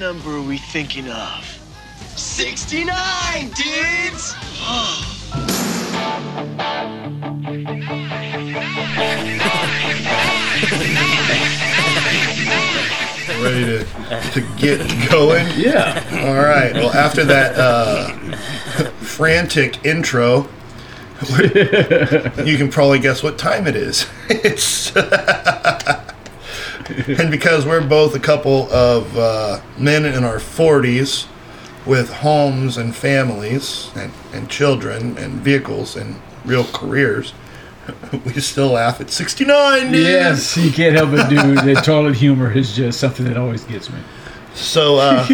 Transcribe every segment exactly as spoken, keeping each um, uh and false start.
number are we thinking of? sixty-nine, dudes! Ready to, to get going? Yeah. All right. Well, after that uh, frantic intro, you can probably guess what time it is. It's and because we're both a couple of uh, men in our forties with homes and families and, and children and vehicles and real careers, we still laugh at sixty-nine, dude. Yes, you can't help it, dude. The toilet humor is just something that always gets me. So, uh,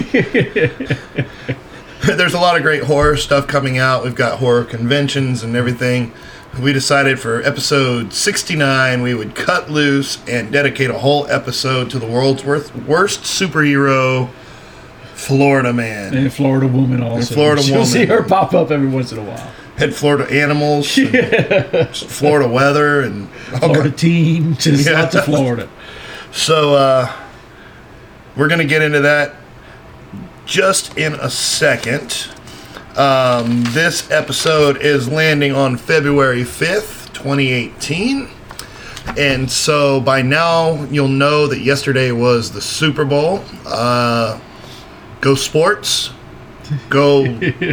there's a lot of great horror stuff coming out. We've got horror conventions and everything. We decided for episode sixty-nine we would cut loose and dedicate a whole episode to the world's worst, worst superhero, Florida Man. And Florida Woman also. And Florida You'll Woman. see her pop up every once in a while. Had Florida animals, and Florida weather, and Florida team, just Yeah. lots of Florida. So, uh, we're going to get into that just in a second. Um, this episode is landing on February fifth, twenty eighteen. And so by now, you'll know that yesterday was the Super Bowl. Uh, go sports. Go.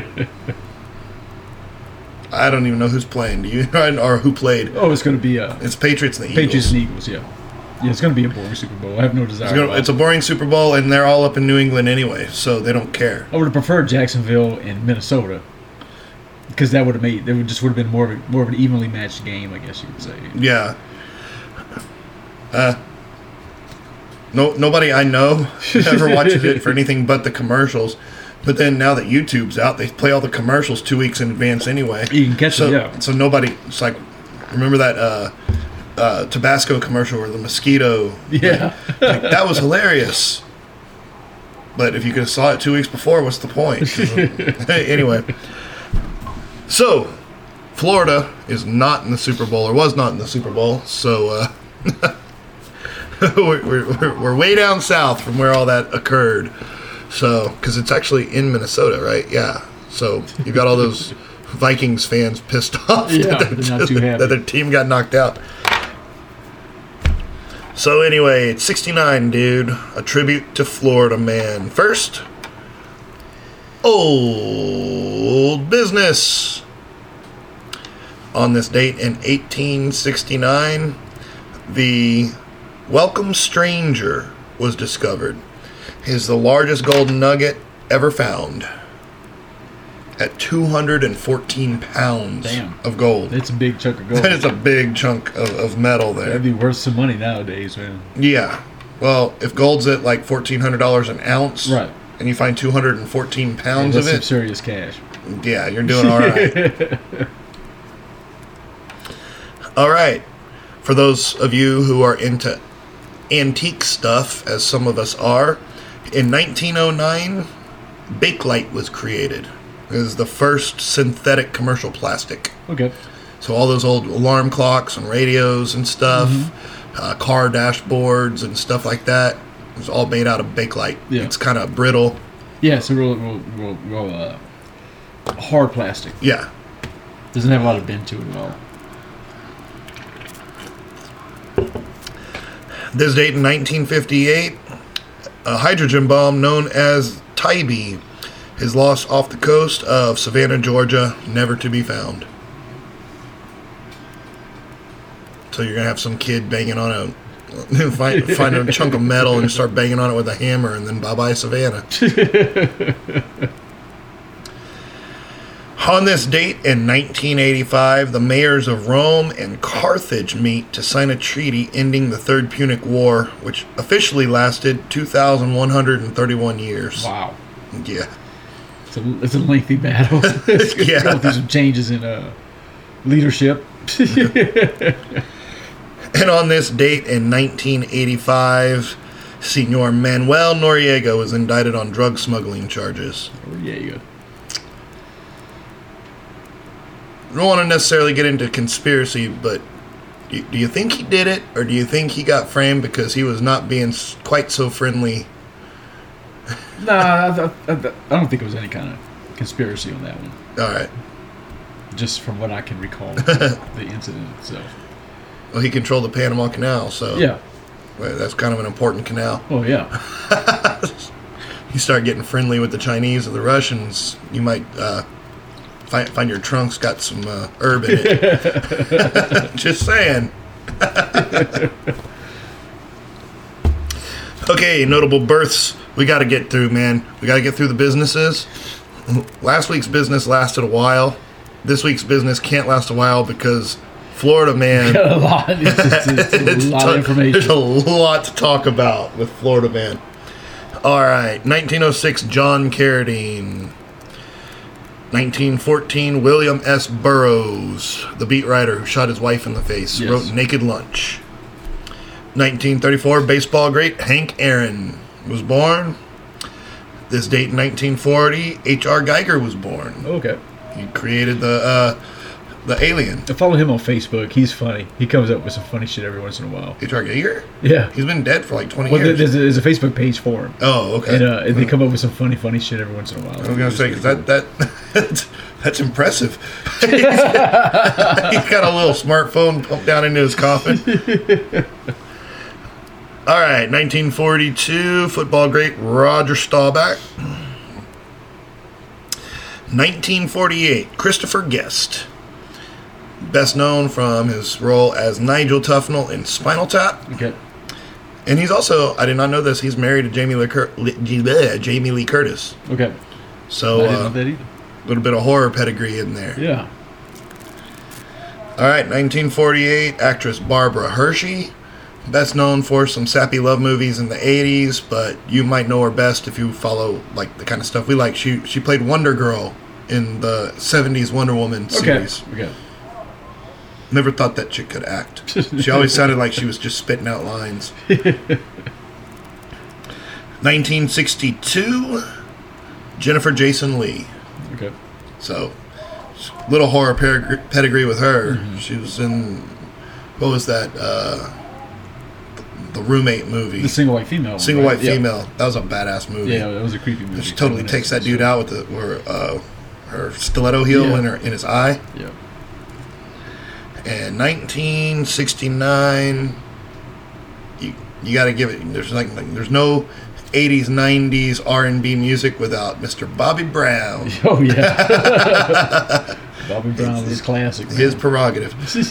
I don't even know who's playing. Do you? Or who played? Oh, it's going to be a It's Patriots and the Patriots Eagles. and Eagles, yeah. Yeah, it's going to be a boring Super Bowl. I have no desire. It's, gonna, it's a boring Super Bowl, and they're all up in New England anyway, so they don't care. I would have preferred Jacksonville and Minnesota because that would have made. There would just would have been more of a, more of an evenly matched game, I guess you could say. Yeah. Uh, no, nobody I know ever watches it for anything but the commercials. But then now that YouTube's out, they play all the commercials two weeks in advance anyway. You can catch so, it, yeah. So nobody. It's like, remember that uh, uh, Tabasco commercial where the mosquito? Yeah. Like, that was hilarious. But if you could have saw it two weeks before, what's the point? Anyway. So, Florida is not in the Super Bowl, or was not in the Super Bowl. So, uh, we're, we're, we're way down south from where all that occurred. So, because it's actually in Minnesota, right? Yeah. So, you've got all those Vikings fans pissed off Yeah, that, they're not too happy. that their team got knocked out. So, anyway, it's sixty-nine, dude. A tribute to Florida Man. First, old business. On this date in eighteen sixty-nine, the Welcome Stranger was discovered. It is the largest golden nugget ever found at two hundred fourteen pounds Damn. of gold. It's a big chunk of gold. That is a big chunk of, of metal there. That'd be worth some money nowadays, man. Yeah. Well, if gold's at like fourteen hundred dollars an ounce, Right. and you find two hundred fourteen pounds That's of some it, serious cash. yeah, you're doing all right. All right. For those of you who are into antique stuff, as some of us are, in nineteen oh nine, Bakelite was created. It was the first synthetic commercial plastic. Okay. So all those old alarm clocks and radios and stuff, Mm-hmm. uh, car dashboards and stuff like that, it was all made out of Bakelite. Yeah. It's kind of brittle. Yeah, it's a real, real, real, real uh, hard plastic. Yeah. Doesn't have a lot of bend to it at all. This date in nineteen fifty-eight, a hydrogen bomb known as Tybee is lost off the coast of Savannah, Georgia, never to be found. So you're going to have some kid banging on a, find, find a chunk of metal and start banging on it with a hammer, and then bye-bye Savannah. On this date in nineteen eighty-five, the mayors of Rome and Carthage meet to sign a treaty ending the Third Punic War, which officially lasted two thousand one hundred thirty-one years. Wow. Yeah. It's a, it's a lengthy battle. It's going Yeah. to go through some changes in uh, leadership. And on this date in nineteen eighty-five, Senor Manuel Noriega was indicted on drug smuggling charges. Oh, yeah, you go. I don't want to necessarily get into conspiracy, but do, do you think he did it, or do you think he got framed because he was not being s- quite so friendly Nah, I, I, I, I don't think it was any kind of conspiracy on that one. All right. Just from what I can recall, the incident itself. Well, he controlled the Panama Canal, so Yeah. well, that's kind of an important canal. Oh, yeah. You start getting friendly with the Chinese or the Russians, you might uh, find find your trunk's got some uh, herb in it. Just saying. Okay, notable births we got to get through, man. We got to get through the businesses. Last week's business lasted a while. This week's business can't last a while because Florida man. Got a lot. It's, it's, it's a It's lot t- of information. There's a lot to talk about with Florida man. All right, nineteen oh six, John Carradine. nineteen fourteen, William S. Burroughs, the beat writer who shot his wife in the face, Yes. wrote Naked Lunch. nineteen thirty-four, baseball great Hank Aaron was born. This date in nineteen forty, H R. Geiger was born. Okay. He created the uh, the Alien. I follow him on Facebook. He's funny. He comes up with some funny shit every once in a while. H R. Geiger? Yeah. He's been dead for like twenty Well, years. there's a, there's a Facebook page for him. Oh, okay. And, uh, and they come up with some funny, funny shit every once in a while. I was gonna say because that that that's, that's impressive. he's, he's got a little smartphone pumped down into his coffin. All right, nineteen forty-two, football great Roger Staubach. nineteen forty-eight, Christopher Guest, best known from his role as Nigel Tufnell in Spinal Tap. Okay. And he's also, I did not know this, he's married to Jamie Lee, Cur- Lee- Jamie Lee Curtis. Okay. So, I didn't uh, know that either. a little bit of horror pedigree in there. Yeah. All right, nineteen forty-eight, actress Barbara Hershey, best known for some sappy love movies in the eighties, but you might know her best if you follow like the kind of stuff we like. She she played Wonder Girl in the seventies Wonder Woman Okay. series. Okay. Never thought that chick could act. She always sounded like she was just spitting out lines. nineteen sixty-two, Jennifer Jason Leigh. Okay. So, little horror pedigree, pedigree with her. Mm-hmm. She was in, what was that? Uh, the Roommate movie. The Single White Female. Single right? White Yeah. Female. That was a badass movie. Yeah, that was a creepy movie. She totally takes that dude out with the, her, uh, her stiletto heel Yeah. in her in his eye. Yeah. And nineteen sixty-nine, you you got to give it. There's like, like there's no eighties, nineties R and B music without Mister Bobby Brown. Oh, yeah. Bobby Brown was classic. Man. His prerogative.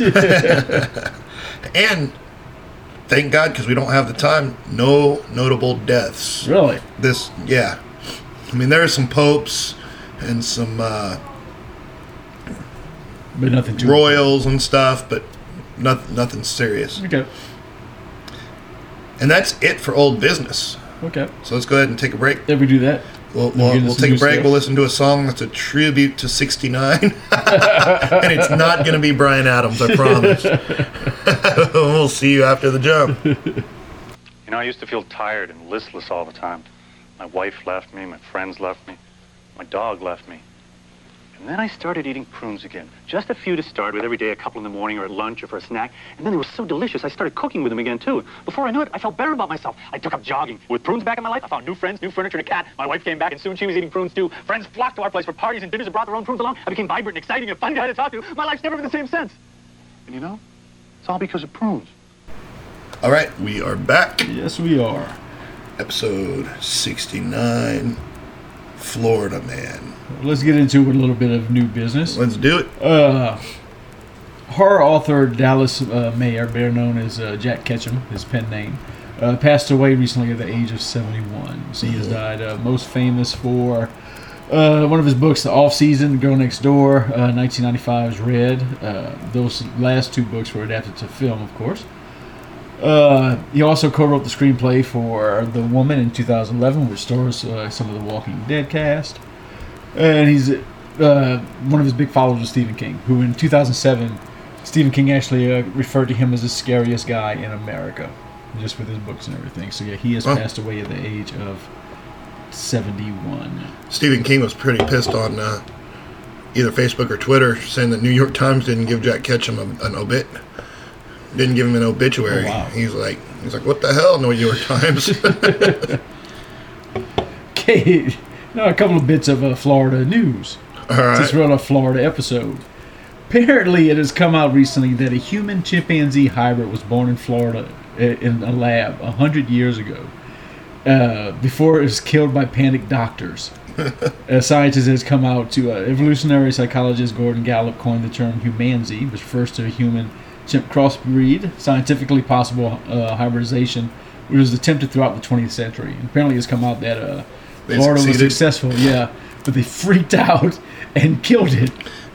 And thank God, because we don't have the time, no notable deaths. Really? This, yeah. I mean, there are some popes and some uh, But nothing too royals and stuff, but nothing, nothing serious. Okay. And that's it for old business. Okay. So let's go ahead and take a break. If we do that. We'll, You we'll, get us we'll some take new a break. stuff. We'll listen to a song that's a tribute to sixty-nine. And it's not going to be Bryan Adams, I promise. We'll see you after the jump. You know, I used to feel tired and listless all the time. My wife left me, my friends left me, my dog left me. And then I started eating prunes again. Just a few to start with, every day, a couple in the morning or at lunch or for a snack. And then they were so delicious, I started cooking with them again, too. Before I knew it, I felt better about myself. I took up jogging. With prunes back in my life, I found new friends, new furniture, and a cat. My wife came back, and soon she was eating prunes, too. Friends flocked to our place for parties and dinners and brought their own prunes along. I became vibrant and exciting and a fun guy to talk to. My life's never been the same since. And you know, it's all because of prunes. All right, we are back. Yes, we are. Episode sixty-nine, Florida Man. Let's get into a little bit of new business. Let's do it. Uh, horror author Dallas uh, Mayer, better known as uh, Jack Ketchum, his pen name, uh, passed away recently at the age of seventy-one. So he has died uh, most famous for uh, one of his books, The Off-Season, Girl Next Door, uh, nineteen ninety-five's Red. Uh, those last two books were adapted to film, of course. Uh, he also co-wrote the screenplay for The Woman in two thousand eleven, which stars uh, some of the Walking Dead cast. And he's uh, one of his big followers was Stephen King, who in two thousand seven, Stephen King actually uh, referred to him as the scariest guy in America, just with his books and everything. So yeah, he has Huh. passed away at the age of seventy-one. Stephen King was pretty pissed on uh, either Facebook or Twitter, saying the New York Times didn't give Jack Ketchum a, an obit. Didn't give him an obituary. Oh, wow. He's like, he's like, what the hell, New York Times? Okay, now a couple of bits of uh, Florida news. All right. Just wrote a Florida episode. Apparently, it has come out recently that a human chimpanzee hybrid was born in Florida in a lab a hundred years ago. Uh, before it was killed by panicked doctors. A scientist has come out to uh, evolutionary psychologist Gordon Gallup coined the term humanzee, which refers to a human chimp crossbreed, scientifically possible uh, hybridization, which was attempted throughout the twentieth century. And apparently, it's come out that uh, They Florida succeeded. was successful, yeah, but they freaked out and killed it.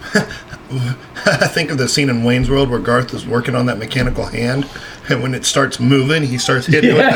I think of the scene in Wayne's World where Garth is working on that mechanical hand, and when it starts moving, he starts hitting Yeah.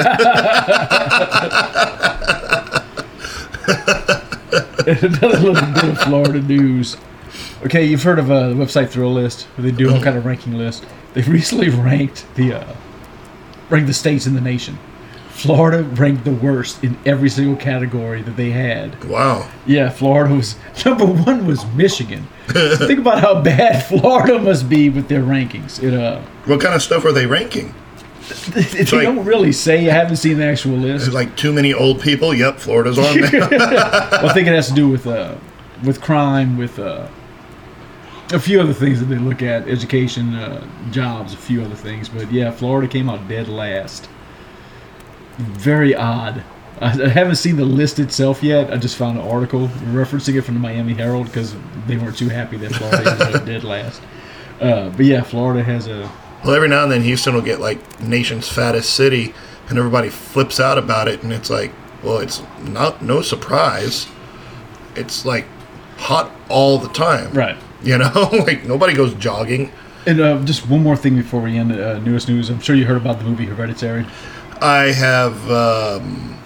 it. Another little bit of Florida news. Okay, you've heard of uh, the website Thrillist, where they do all kind of ranking lists. They've recently ranked the uh, ranked the states in the nation. Florida ranked the worst in every single category that they had. Wow. Yeah, Florida was number one was Michigan. So think about how bad Florida must be with their rankings. It uh, What kind of stuff are they ranking? they like- don't really say. I haven't seen the actual Is list. it like too many old people? Yep, Florida's on there. Well, I think it has to do with uh, with crime, with uh, a few other things that they look at, education, uh, jobs, a few other things. But yeah, Florida came out dead last. Very odd. I, I haven't seen the list itself yet. I just found an article referencing it from the Miami Herald because they weren't too happy that Florida is uh, dead last. Uh, but yeah, Florida has a Well, every now and then Houston will get like nation's fattest city, and everybody flips out about it, and it's like, well, it's not no surprise. It's like hot all the time, right. You know, like nobody goes jogging. And uh, just one more thing before we end uh, newest news. I'm sure you heard about the movie Hereditary. I have. Um,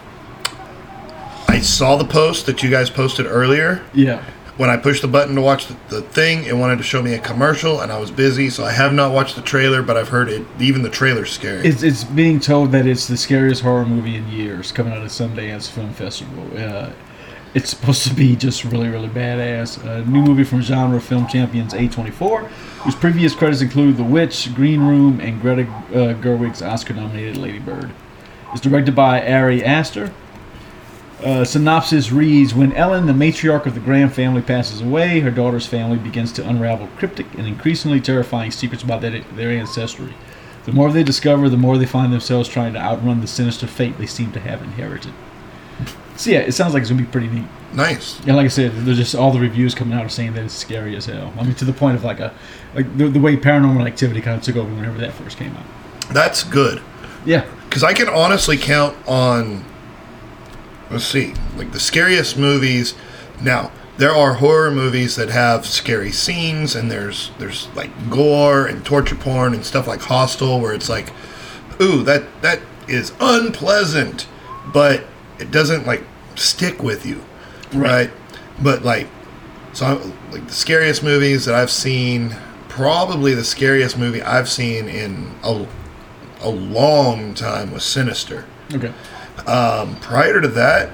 I saw the post that you guys posted earlier. Yeah. When I pushed the button to watch the, the thing, it wanted to show me a commercial, and I was busy, so I have not watched the trailer, but I've heard it. Even the trailer's scary. It's, it's being told that it's the scariest horror movie in years coming out of Sundance Film Festival. Uh, it's supposed to be just really, really badass. A new movie from genre film champions A twenty-four, whose previous credits include The Witch, Green Room, and Greta uh, Gerwig's Oscar-nominated Lady Bird. It's directed by Ari Aster. Uh, synopsis reads, when Ellen, the matriarch of the Graham family, passes away, her daughter's family begins to unravel cryptic and increasingly terrifying secrets about their, their ancestry. The more they discover, the more they find themselves trying to outrun the sinister fate they seem to have inherited. So yeah, it sounds like it's going to be pretty neat. Nice. And like I said, there's just all the reviews coming out are saying that it's scary as hell. I mean, to the point of like a like the, the way Paranormal Activity kind of took over whenever that first came out. That's good. Yeah. Because I can honestly count on, let's see, like the scariest movies. Now, there are horror movies that have scary scenes, and there's there's like gore and torture porn and stuff like Hostel, where it's like, ooh, that that is unpleasant, but it doesn't like stick with you, right? But like, so I, like the scariest movies that I've seen, probably the scariest movie I've seen in a a long time was Sinister. Okay. Um, prior to that,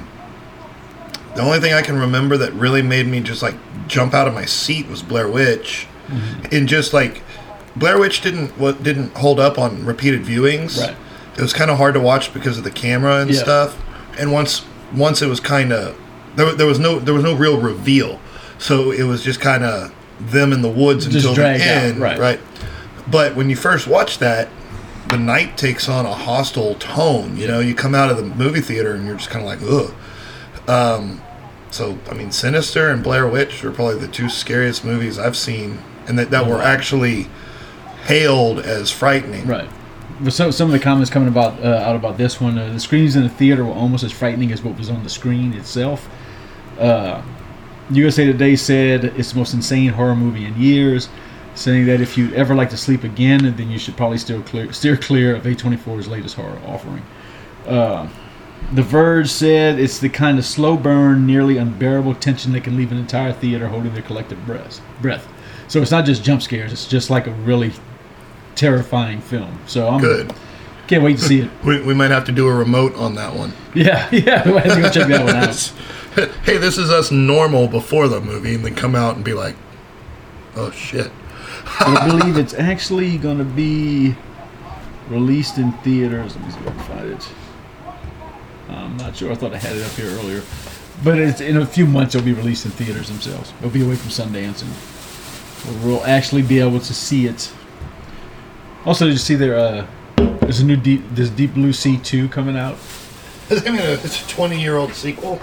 the only thing I can remember that really made me just like jump out of my seat was Blair Witch. Mm-hmm. And just like Blair Witch didn't what didn't hold up on repeated viewings. Right. It was kind of hard to watch because of the camera and Yeah. stuff. And once once it was kind of there, there was no there was no real reveal, so it was just kind of them in the woods Just until the dragged out, end, right. right? But when you first watch that, the night takes on a hostile tone. You know, you come out of the movie theater and you're just kind of like, ugh. Um, so, I mean, Sinister and Blair Witch are probably the two scariest movies I've seen, and that, that were actually hailed as frightening. Right. But some some of the comments coming about uh, out about this one, uh, the screams in the theater were almost as frightening as what was on the screen itself. Uh, U S A Today said it's the most insane horror movie in years, saying that if you'd ever like to sleep again, then you should probably still clear, steer clear of A twenty-four's latest horror offering. Uh, The Verge said it's the kind of slow burn, nearly unbearable tension that can leave an entire theater holding their collective breath. breath. So it's not just jump scares; it's just like a really terrifying film. So I'm Good. Can't wait to see it. We, we might have to do a remote on that one. Yeah, yeah. We'll have to go check that one out. Hey, this is us normal before the movie, and then come out and be like, oh, shit. I believe it's actually going to be released in theaters. Let me see if I can find it. I'm not sure. I thought I had it up here earlier. But it's, in a few months, it'll be released in theaters themselves. It'll be away from Sundance, and we'll actually be able to see it. Also, did you see there? Uh, there's a new Deep, there's Deep Blue Sea two coming out. I mean, it's a twenty-year-old sequel.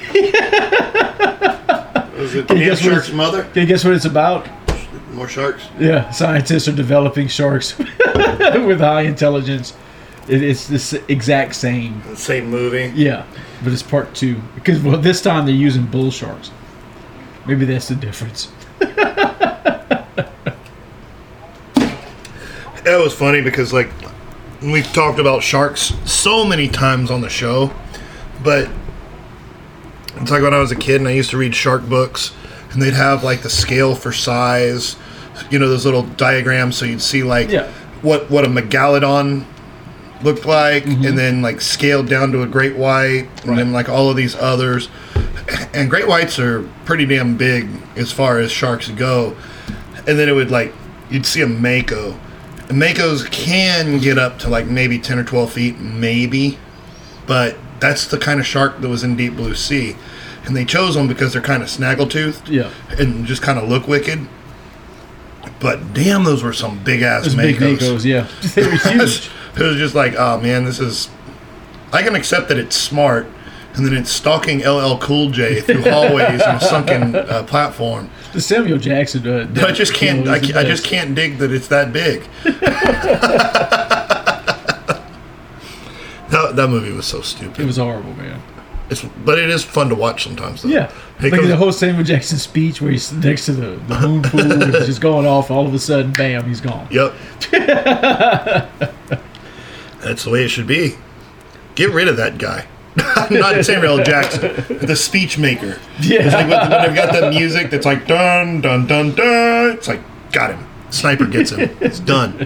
Was it Can you Dan guess what Shark's it's- mother? Can you guess what it's about? More sharks? Yeah, scientists are developing sharks with high intelligence. It, it's the exact same. The same movie. Yeah, but it's part two. Because, well, this time they're using bull sharks. Maybe that's the difference. That was funny because, like, we've talked about sharks so many times on the show, but it's like when I was a kid and I used to read shark books, and they'd have, like, the scale for size, you know, those little diagrams, so you'd see, like, Yeah. what, what a megalodon looked like, Mm-hmm. and then, like, scaled down to a great white, and Right. then, like, all of these others. And great whites are pretty damn big as far as sharks go. And then it would, like, you'd see a mako. And makos can get up to, like, maybe ten or twelve feet, maybe. But that's the kind of shark that was in Deep Blue Sea. And they chose them because they're kind of snaggletooth. Yeah. And just kind of look wicked. But damn, those were some big-ass Those makos. big makos, yeah. They were huge. It was just like, oh, man, this is... I can accept that it's smart, and then it's stalking L L Cool J through hallways and a sunken uh, platform. The Samuel Jackson. Uh, But I just can't. I, was the I just best. can't dig that it's that big. that, that movie was so stupid. It was horrible, man. It's, but it is fun to watch sometimes. Though. Yeah. It Like goes- the whole Samuel Jackson speech where he's next to the, the moon pool and he's just going off. All of a sudden, bam, he's gone. Yep. That's the way it should be. Get rid of that guy. Not Samuel L. Jackson, the speech maker. Yeah. It's like when they've got that music that's like dun dun dun dun. It's like got him. Sniper gets him. It's done.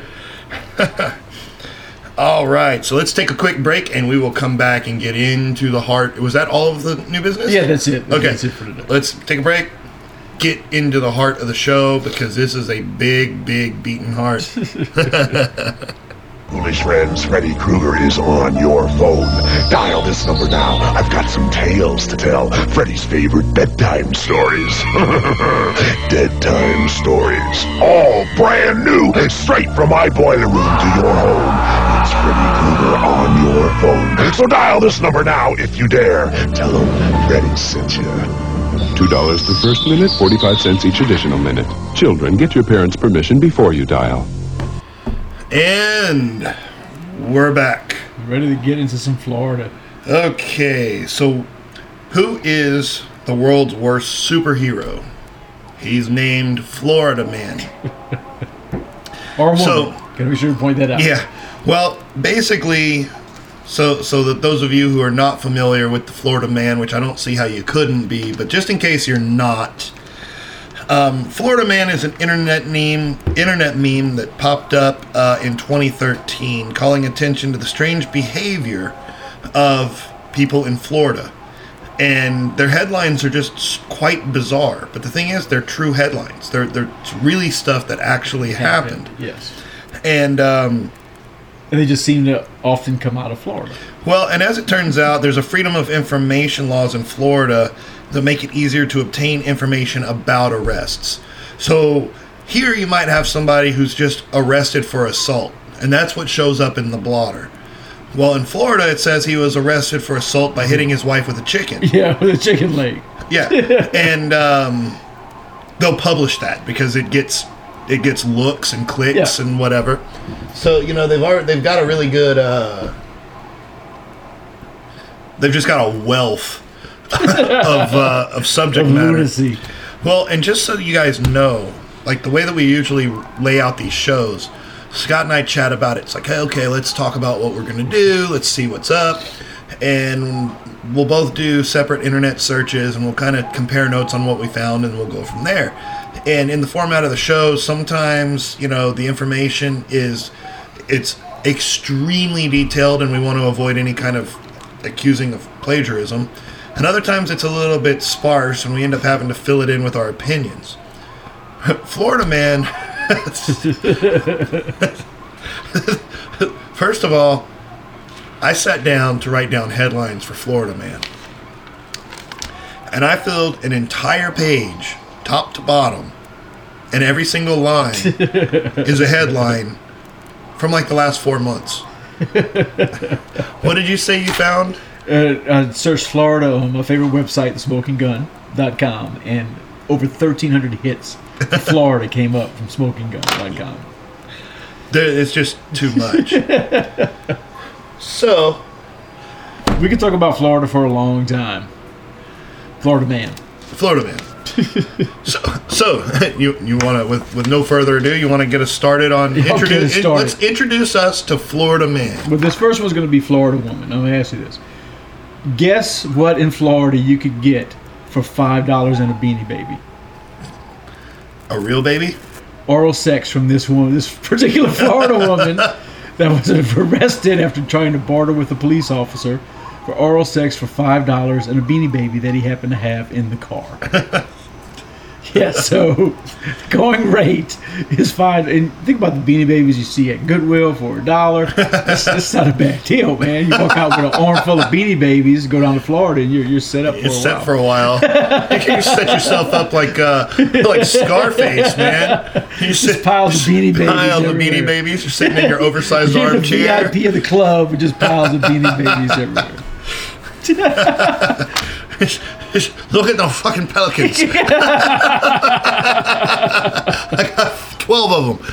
All right, so let's take a quick break, and we will come back and get into the heart. Was that all of the new business? Yeah, that's it. Okay, That's it for today. let's take a break. Get into the heart of the show because this is a big, big beating heart. Foolish friends, Freddy Krueger is on your phone. Dial this number now. I've got some tales to tell. Freddy's favorite bedtime stories. Dead time stories. All brand new. Straight from my boiler room to your home. It's Freddy Krueger on your phone. So dial this number now if you dare. Tell him Freddy sent you. two dollars the first minute, forty-five cents each additional minute. Children, get your parents' permission before you dial. And we're back. Ready to get into some Florida. Okay, so who is the world's worst superhero? He's named Florida Man. Or a woman. So- Gotta be sure to point that out. Yeah. Well, basically, so so that those of you who are not familiar with the Florida Man, which I don't see how you couldn't be, but just in case you're not, um, Florida Man is an internet meme, internet meme that popped up uh, in twenty thirteen, calling attention to the strange behavior of people in Florida. And their headlines are just quite bizarre. But the thing is, they're true headlines. They're they're really stuff that actually happened. Yes. And um, And they just seem to often come out of Florida. well, and as it turns out, there's a freedom of information laws in Florida that make it easier to obtain information about arrests. So here you might have somebody who's just arrested for assault, and that's what shows up in the blotter. Well, in Florida, it says he was arrested for assault by hitting his wife with a chicken. Yeah, with a chicken leg. Yeah, and um, they'll publish that because it gets it gets looks and clicks Yeah. and whatever. So you know they've already, they've got a really good. Uh, they've just got a wealth of uh, of subject Of matter. lunacy. Well, and just so you guys know, like the way that we usually lay out these shows, Scott and I chat about it. It's like, hey, okay, let's talk about what we're going to do. Let's see what's up. And we'll both do separate internet searches and we'll kind of compare notes on what we found and we'll go from there. And in the format of the show, sometimes, you know, the information is, it's extremely detailed and we want to avoid any kind of accusing of plagiarism. And other times it's a little bit sparse and we end up having to fill it in with our opinions. Florida Man, first of all, I sat down to write down headlines for Florida Man. And I filled an entire page, top to bottom, and every single line is a headline from like the last four months. What did you say you found? Uh, I searched Florida on my favorite website, the smoking gun dot com, and over thirteen hundred hits for Florida came up from smoking gun dot com. It's just too much. So, we could talk about Florida for a long time. Florida Man. Florida Man. so, so you you want to, with with no further ado, you want to get us started on Yeah, introduce. get us in- started. let's introduce us to Florida Man. But this first one's going to be Florida Woman. I'm going to ask you this. Guess what in Florida you could get for five dollars and a Beanie Baby? A real baby? Oral sex from this woman, this particular Florida woman that was arrested after trying to barter with a police officer for oral sex for five dollars and a Beanie Baby that he happened to have in the car. Yeah, so going rate is fine. And think about the Beanie Babies you see at Goodwill for a dollar. That's, that's not a bad deal, man. You walk out with an arm full of Beanie Babies, go down to Florida, and you're you're set up for You're a set while. for a while. You can set yourself up like uh, like Scarface, man. You Just piles of Beanie Babies Pile of everywhere. Beanie Babies. You're sitting in your oversized You're the armchair. V I P of the club with just piles of Beanie Babies everywhere. Look at the fucking pelicans. I got twelve of them.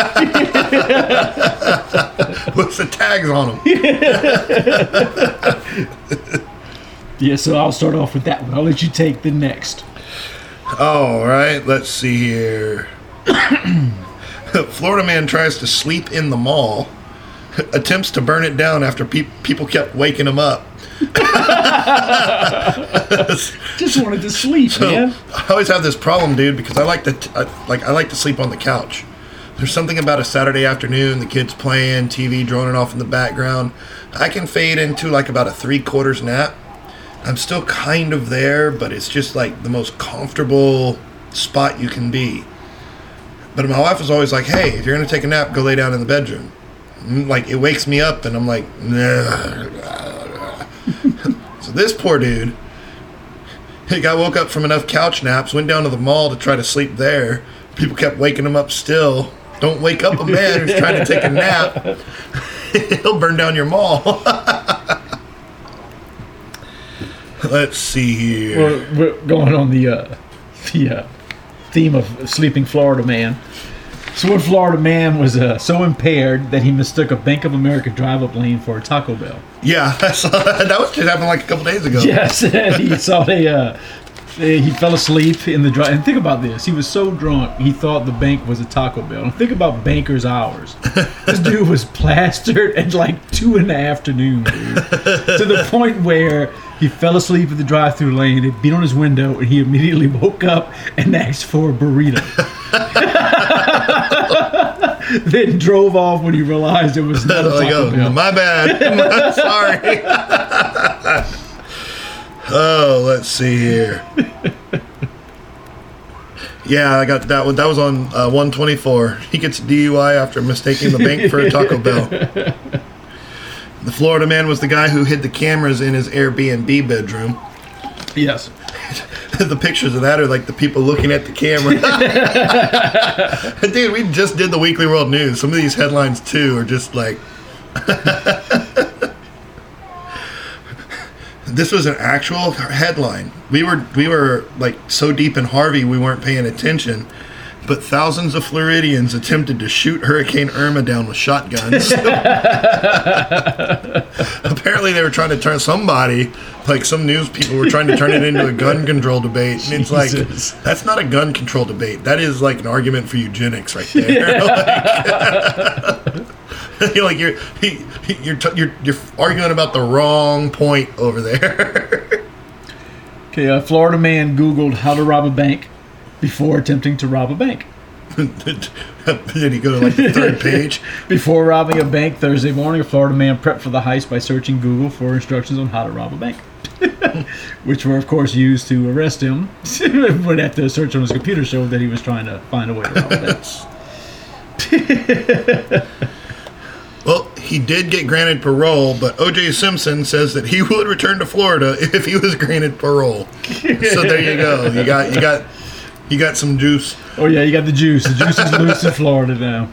With the tags on them. Yeah, so I'll start off with that one. I'll let you take the next. All right, let's see here. Florida Man tries to sleep in the mall. Attempts to burn it down after pe- people kept waking him up. Just wanted to sleep, So, man. I always have this problem, dude, because I like to t- I, like I like to sleep on the couch. There's something about a Saturday afternoon, the kids playing, T V droning off in the background. I can fade into like about a three quarters nap. I'm still kind of there, but it's just like the most comfortable spot you can be. But my wife was always like, "Hey, if you're gonna take a nap, go lay down in the bedroom." Like it wakes me up, and I'm like, nah. So this poor dude, he got woke up from enough couch naps, went down to the mall to try to sleep there. People kept waking him up still. Don't wake up a man who's trying to take a nap. He'll burn down your mall. Let's see here. We're, we're going on the uh, the uh, theme of sleeping Florida Man. So one Florida man was uh, so impaired that he mistook a Bank of America drive-up lane for a Taco Bell. Yeah, I saw that. That was just happened like a couple days ago. Yes, and he saw a, uh, he fell asleep in the drive. And think about this. He was so drunk, he thought the bank was a Taco Bell. And think about banker's hours. This dude was plastered at like two in the afternoon, dude. To the point where he fell asleep at the drive-through lane, it beat on his window, and he immediately woke up and asked for a burrito. Then drove off when he realized it was not a Like, Taco oh, Bell. my bad. I'm sorry. Oh, let's see here. Yeah, I got that one. That was on uh, one twenty-four. He gets a D U I after mistaking the bank for a Taco Bell. The Florida man was the guy who hid the cameras in his Airbnb bedroom. Yes. The pictures of that are like the people looking at the camera. Dude, we just did the Weekly World News. Some of these headlines, too, are just like... This was an actual headline. We were, we were like so deep in Harvey we weren't paying attention. But thousands of Floridians attempted to shoot Hurricane Irma down with shotguns. Apparently they were trying to turn somebody, like some news people were trying to turn it into a gun control debate. And it's like, Jesus. that's not a gun control debate. That is like an argument for eugenics right there. Like, you're like, you're, he, he- you're, t- you're, you're arguing about the wrong point over there. Okay, a Florida man Googled how to rob a bank before attempting to rob a bank. Did he go to like the third page? Before robbing a bank Thursday morning, a Florida man prepped for the heist by searching Google for instructions on how to rob a bank, which were, of course, used to arrest him. But after a search on his computer showed that he was trying to find a way to rob a bank. Well, he did get granted parole, but O J Simpson says that he would return to Florida if he was granted parole. So there you go. You got you got you got some juice. Oh yeah, you got the juice. The juice is loose in Florida now.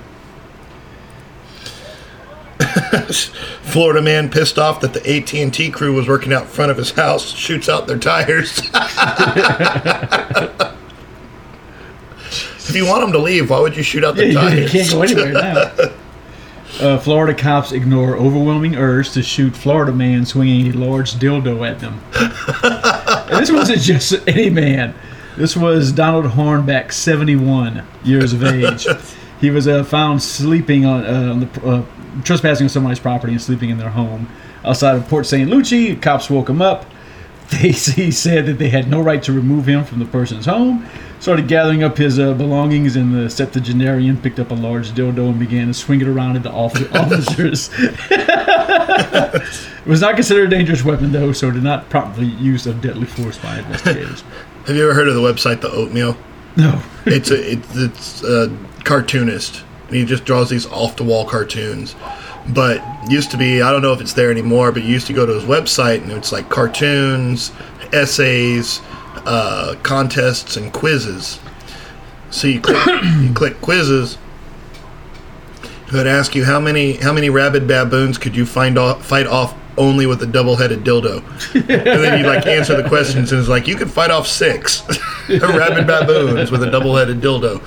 Florida man pissed off that the A T and T crew was working out in front of his house shoots out their tires. If you want them to leave, why would you shoot out the yeah, tires? You can't go anywhere now. Uh, Florida cops ignore overwhelming urge to shoot Florida man swinging a large dildo at them. And this wasn't just any man. This was Donald Hornback, seventy-one years of age. He was uh, found sleeping on, uh, on the uh, trespassing on somebody's property and sleeping in their home outside of Port Saint Lucie. Cops woke him up. They, he said that they had no right to remove him from the person's home. Started gathering up his uh, belongings, and the septuagenarian picked up a large dildo and began to swing it around at the officers. It was not considered a dangerous weapon, though, so did not promptly use of deadly force by investigators. Have you ever heard of the website The Oatmeal? No. It's a it's, it's a cartoonist, and he just draws these off-the-wall cartoons. But used to be, I don't know if it's there anymore, but you used to go to his website, and it's like cartoons, essays, uh, contests, and quizzes. So you click, you click quizzes. It would ask you how many how many rabid baboons could you find off, fight off only with a double-headed dildo, and then you like answer the questions, and it's like you could fight off six rabid baboons with a double-headed dildo.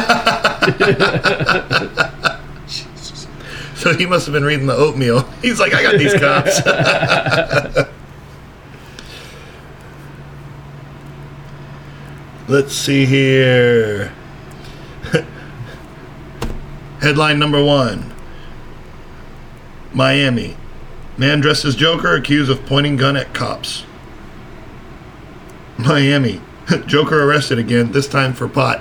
So he must have been reading The Oatmeal. He's like, I got these cops. Let's see here. Headline number one. Miami. Man dressed as Joker accused of pointing gun at cops. Miami. Joker arrested again, this time for pot.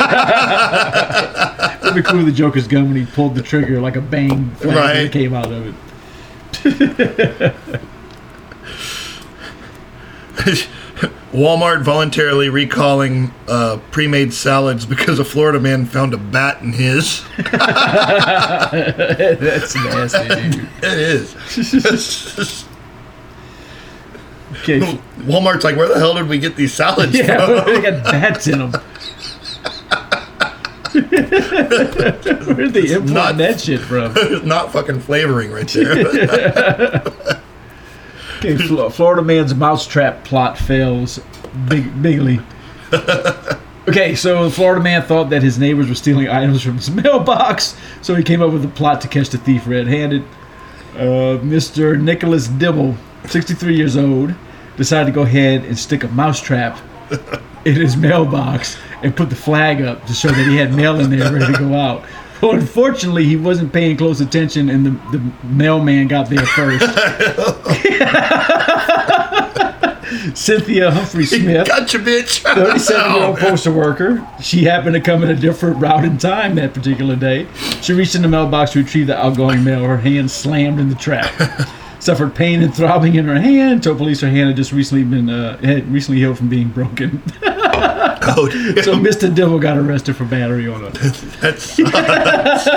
It'd be cool with the Joker's gun when he pulled the trigger like a bang flash Right. that came out of it. Walmart voluntarily recalling uh, pre-made salads because a Florida man found a bat in his. That's nasty, dude. It is. Okay. Walmart's like, where the hell did we get these salads Yeah, from? they got bats in them. Where'd they import not- that shit from? It's not fucking flavoring right there. Okay, Flo- Florida man's mousetrap plot fails big, bigly. Okay, so the Florida man thought that his neighbors were stealing items from his mailbox, so he came up with a plot to catch the thief red-handed. Uh, Mister Nicholas Dibble, sixty-three years old, decided to go ahead and stick a mousetrap in his mailbox and put the flag up to show that he had mail in there ready to go out. Well, unfortunately, he wasn't paying close attention, and the, the mailman got there first. Cynthia Humphrey Smith, Gotcha, bitch. thirty-seven-year-old Oh, man. postal worker. She happened to come in a different route and time that particular day. She reached in the mailbox to retrieve the outgoing mail. Her hand slammed in the trap. Suffered pain and throbbing in her hand. Told police her hand had just recently been uh, had recently healed from being broken. Oh, damn. So Mister Dibble got arrested for battery on her. That sucks.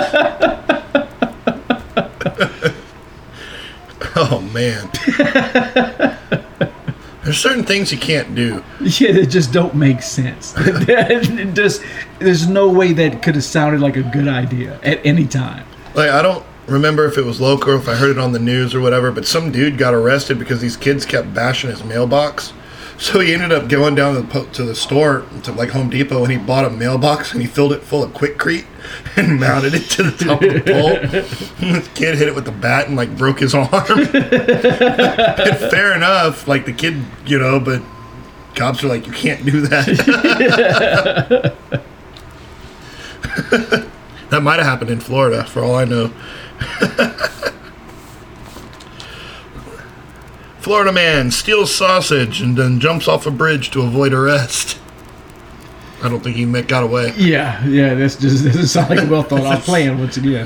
Oh, man. There's certain things you can't do. Yeah, that just don't make sense. It just, there's no way that could have sounded like a good idea at any time. Like, I don't remember if it was local or if I heard it on the news or whatever, but some dude got arrested because these kids kept bashing his mailbox. So he ended up going down to the, po- to the store, to like Home Depot, and he bought a mailbox and he filled it full of Quikrete and mounted it to the top of the pole. And this kid hit it with the bat and like broke his arm. And fair enough, like the kid, you know, but cops are like, you can't do that. That might have happened in Florida, for all I know. Florida man steals sausage and then jumps off a bridge to avoid arrest. I don't think he met, got away. Yeah, yeah, that's just doesn't sound like a well thought out plan once again.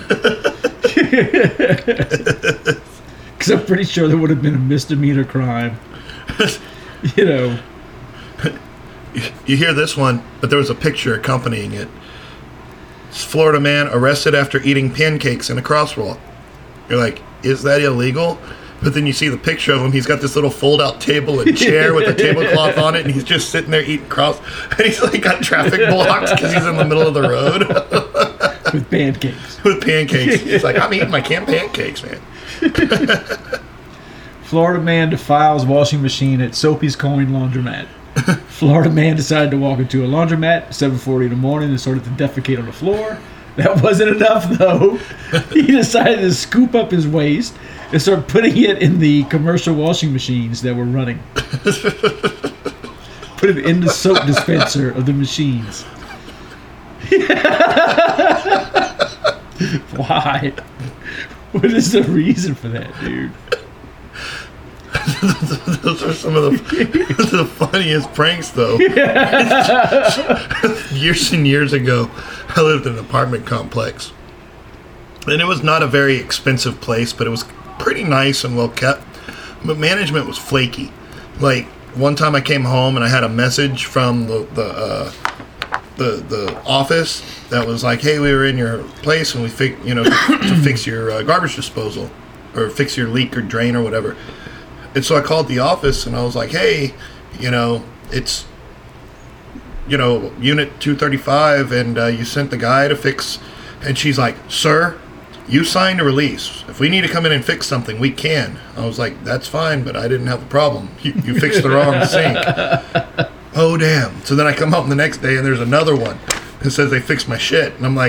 Because I'm pretty sure there would have been a misdemeanor crime. You know. You hear this one, but there was a picture accompanying it. This Florida man arrested after eating pancakes in a crosswalk. You're like, is that illegal? But then you see the picture of him. He's got this little fold-out table and chair with a tablecloth on it, and he's just sitting there eating cross. And he's like got traffic blocks because he's in the middle of the road with pancakes. With pancakes, he's like, I'm eating my canned pancakes, man. Florida man defiles washing machine at Soapy's Coin Laundromat. Florida man decided to walk into a laundromat at seven forty in the morning and started to defecate on the floor. That wasn't enough, though. He decided to scoop up his waste and start putting it in the commercial washing machines that were running. Put it in the soap dispenser of the machines. Why? What is the reason for that, dude? Those are some of the, the funniest pranks, though. Years and years ago, I lived in an apartment complex. And it was not a very expensive place, but it was pretty nice and well kept. But management was flaky. Like, one time I came home and I had a message from the the, uh, the, the office that was like, hey, we were in your place and we fi- you know, to fix your uh, garbage disposal or fix your leak or drain or whatever. And so I called the office and I was like, hey, you know, it's, you know, unit two thirty-five and uh, you sent the guy to fix. And she's like, sir, you signed a release. If we need to come in and fix something, we can. I was like, that's fine, but I didn't have a problem. You, you fixed the wrong sink. Oh, damn. So then I come home the next day and there's another one that says they fixed my shit. And I'm like,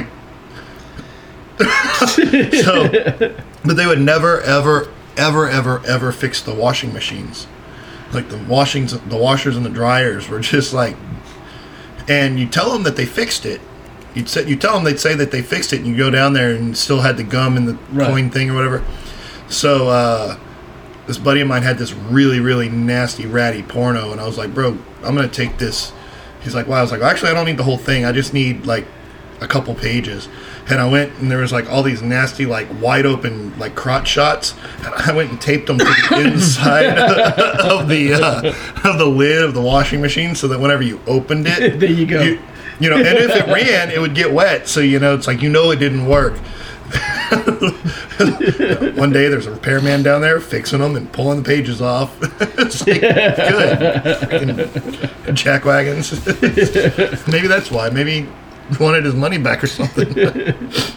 so, but they would never, ever, ever, ever, ever fix the washing machines. Like the washings, the washers and the dryers were just like, and you tell them that they fixed it. You'd say, you tell them they'd say that they fixed it, and you go down there and still had the gum in the right. coin thing or whatever. So uh, this buddy of mine had this really, really nasty, ratty porno, and I was like, bro, I'm going to take this. He's like, wow. I was like, well, actually, I don't need the whole thing. I just need like a couple pages. And I went, and there was like all these nasty, like wide open, like crotch shots. And I went and taped them to the inside of the uh, of the lid of the washing machine, so that whenever you opened it, there you go. You, you know, and if it ran, it would get wet. So you know, it's like you know it didn't work. One day, there's a repairman down there fixing them and pulling the pages off. It's like, good. Fucking jack wagons. Maybe that's why. Maybe he wanted his money back or something.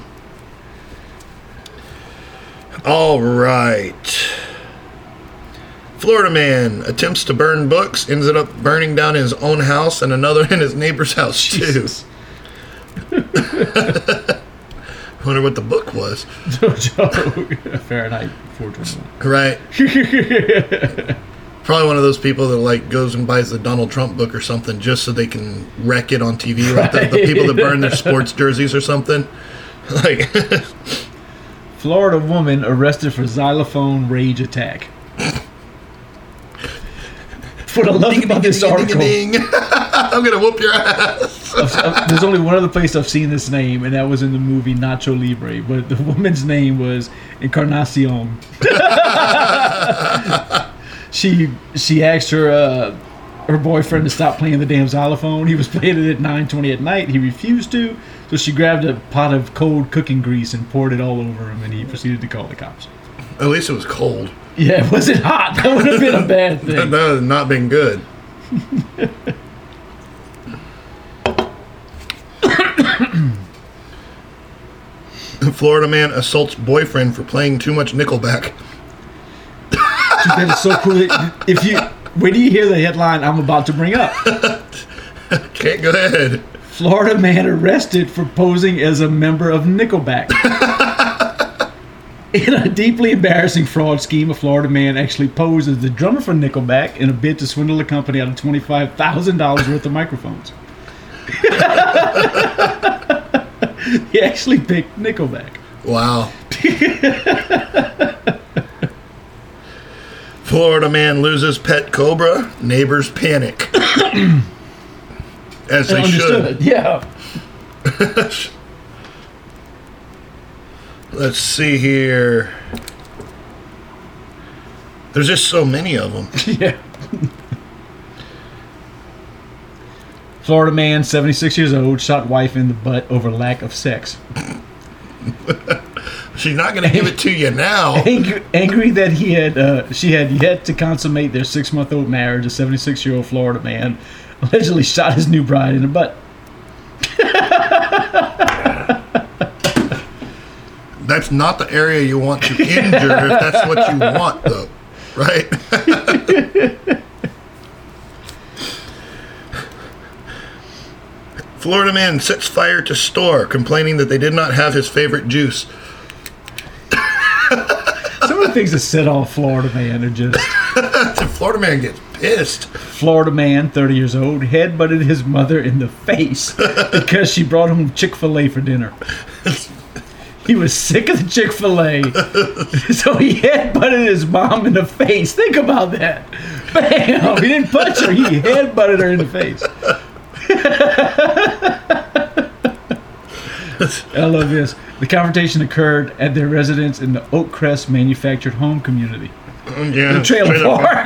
All right. Florida man attempts to burn books, ends up burning down his own house and another in his neighbor's house, too. I wonder what the book was. Fahrenheit four twenty-one. Right. Probably one of those people that like goes and buys the Donald Trump book or something just so they can wreck it on T V. Like the, the people that burn their sports jerseys or something. Like, Florida woman arrested for xylophone rage attack. What I love about this article, I'm gonna whoop your ass. There's only one other place I've seen this name, and that was in the movie Nacho Libre. But the woman's name was Encarnacion. she she asked her uh, her boyfriend to stop playing the damn xylophone. He was playing it at nine twenty at night. He refused to, so she grabbed a pot of cold cooking grease and poured it all over him, and he proceeded to call the cops. At least it was cold. Yeah, it wasn't hot. That would have been a bad thing. That would have not been good. Florida man assaults boyfriend for playing too much Nickelback. Dude, that is so cool. If you, when do you hear the headline I'm about to bring up? Okay, go ahead. Florida man arrested for posing as a member of Nickelback. In a deeply embarrassing fraud scheme, a Florida man actually posed as the drummer for Nickelback in a bid to swindle the company out of twenty-five thousand dollars worth of microphones. He actually picked Nickelback. Wow. Florida man loses pet cobra, neighbors panic. As they should. Yeah. Let's see here. There's just so many of them. Yeah. Florida man, seventy-six years old, shot wife in the butt over lack of sex. She's not going to give it to you now. Angry, angry that he had, uh, she had yet to consummate their six-month-old marriage, a seventy-six-year-old Florida man allegedly shot his new bride in the butt. That's not the area you want to injure if that's what you want, though. Right? Florida man sets fire to store, complaining that they did not have his favorite juice. Some of the things that set off Florida man are just... The Florida man gets pissed. Florida man, thirty years old, headbutted his mother in the face because she brought him Chick-fil-A for dinner. He was sick of the Chick-fil-A, so he headbutted his mom in the face. Think about that. Bam! He didn't punch her, he headbutted her in the face. I love this. The confrontation occurred at their residence in the Oakcrest manufactured home community. Yeah, the trailer, trailer park.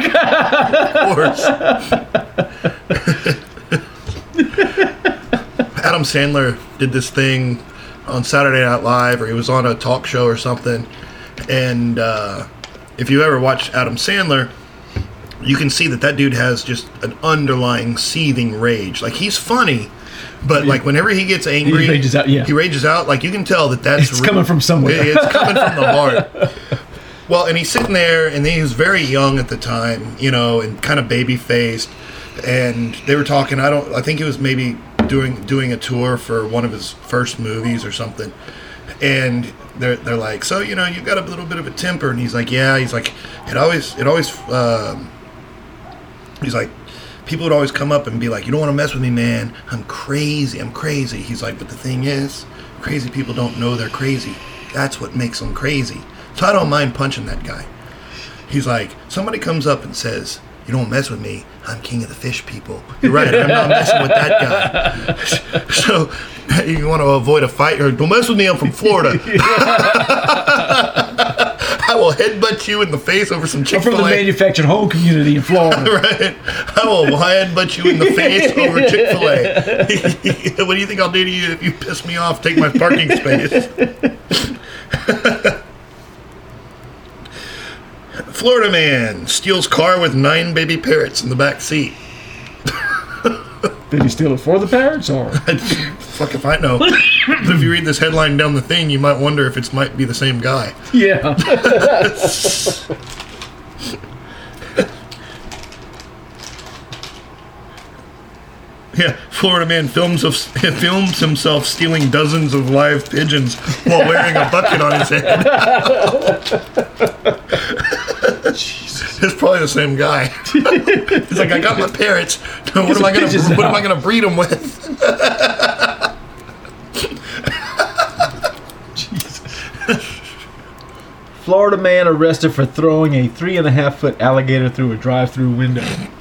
Of course. Adam Sandler did this thing on Saturday Night Live, or he was on a talk show or something. And uh, if you ever watch Adam Sandler, you can see that that dude has just an underlying seething rage. Like, he's funny, but like whenever he gets angry, he rages out. Yeah, he rages out. Like, you can tell that that's it's re- coming from somewhere. It's coming from the heart. Well, and he's sitting there, and he was very young at the time, you know, and kind of baby faced. And they were talking. I don't. I think he was maybe doing doing a tour for one of his first movies or something. And they're they're like, so you know, you got a little bit of a temper, and he's like, yeah. He's like, it always it always. Um, he's like, people would always come up and be like, you don't want to mess with me, man. I'm crazy. I'm crazy. He's like, but the thing is, crazy people don't know they're crazy. That's what makes them crazy. So I don't mind punching that guy. He's like, somebody comes up and says, you don't mess with me, I'm king of the fish people. You're right, I'm not messing with that guy. So you want to avoid a fight, or don't mess with me, I'm from Florida. I will headbutt you in the face over some Chick-fil-A. I'm from the manufactured home community in Florida. Right. I will headbutt you in the face over Chick-fil-A. What do you think I'll do to you if you piss me off? Take my parking space. Florida man steals car with nine baby parrots in the back seat. Did he steal it for the parrots, or? Fuck if I know. But if you read this headline down the thing, you might wonder if it might be the same guy. Yeah. Yeah, Florida man films of films himself stealing dozens of live pigeons while wearing a bucket on his head. Jesus. It's probably the same guy. He's like, I got my parrots. What am I gonna what am I gonna breed them with? Jesus. Florida man arrested for throwing a three and a half foot alligator through a drive-through window.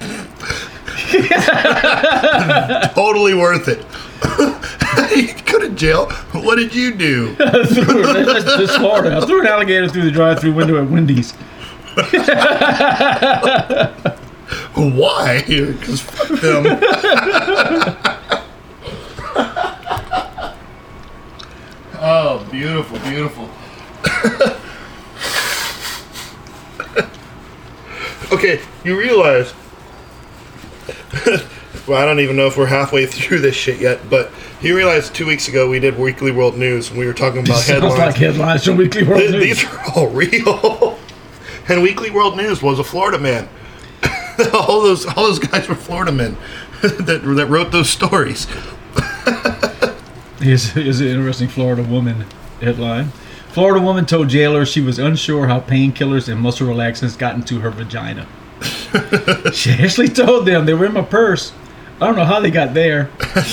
Totally worth it. Go to jail. What did you do? That's just Florida. I threw an alligator through the drive-through window at Wendy's. Why? Because fuck them. Oh, beautiful, beautiful. Okay, you realize... Well, I don't even know if we're halfway through this shit yet, but you realize two weeks ago we did Weekly World News and we were talking about headlines. Sounds like headlines from Weekly World Th- News. These are all real. And Weekly World News was a Florida man. all those all those guys were Florida men that that wrote those stories. Here's, here's an interesting Florida woman headline. Florida woman told jailers she was unsure how painkillers and muscle relaxants got into her vagina. She actually told them they were in my purse. I don't know how they got there.